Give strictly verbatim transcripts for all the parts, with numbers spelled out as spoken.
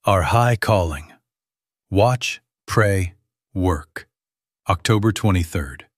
Our High Calling. Watch, Pray, Work. October twenty-third.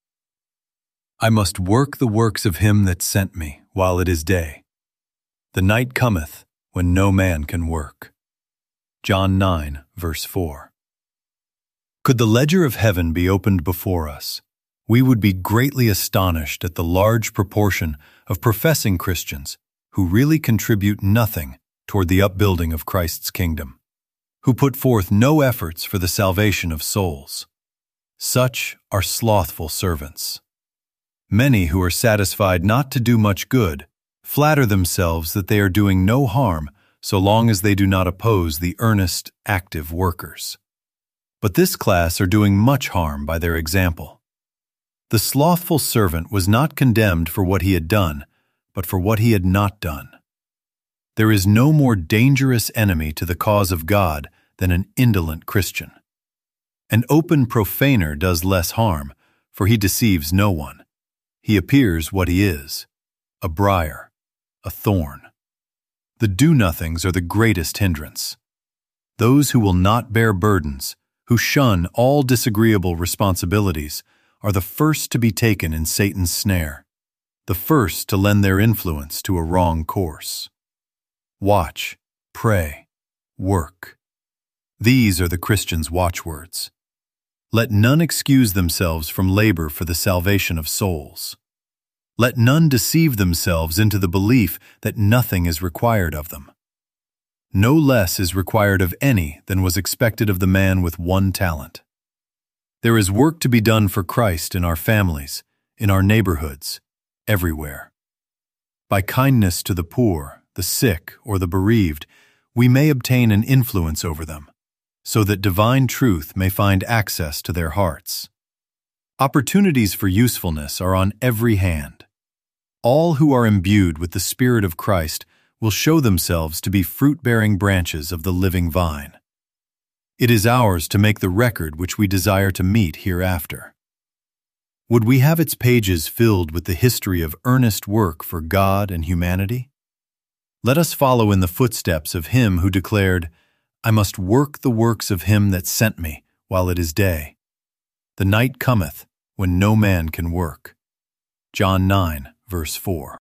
I must work the works of him that sent me while it is day. The night cometh when no man can work. John nine, verse four. Could the ledger of heaven be opened before us, we would be greatly astonished at the large proportion of professing Christians who really contribute nothing toward the upbuilding of Christ's kingdom, who put forth no efforts for the salvation of souls. Such are slothful servants. Many who are satisfied not to do much good flatter themselves that they are doing no harm so long as they do not oppose the earnest, active workers. But this class are doing much harm by their example. The slothful servant was not condemned for what he had done, but for what he had not done. There is no more dangerous enemy to the cause of God than an indolent Christian. An open profaner does less harm, for he deceives no one. He appears what he is, a briar, a thorn. The do-nothings are the greatest hindrance. Those who will not bear burdens, who shun all disagreeable responsibilities, are the first to be taken in Satan's snare, the first to lend their influence to a wrong course. Watch, pray, work. These are the Christian's watchwords. Let none excuse themselves from labor for the salvation of souls. Let none deceive themselves into the belief that nothing is required of them. No less is required of any than was expected of the man with one talent. There is work to be done for Christ in our families, in our neighborhoods, everywhere. By kindness to the poor, the sick, or the bereaved, we may obtain an influence over them, so that divine truth may find access to their hearts. Opportunities for usefulness are on every hand. All who are imbued with the Spirit of Christ will show themselves to be fruit-bearing branches of the living vine. It is ours to make the record which we desire to meet hereafter. Would we have its pages filled with the history of earnest work for God and humanity? Let us follow in the footsteps of him who declared, I must work the works of him that sent me while it is day. The night cometh when no man can work. John nine, verse four.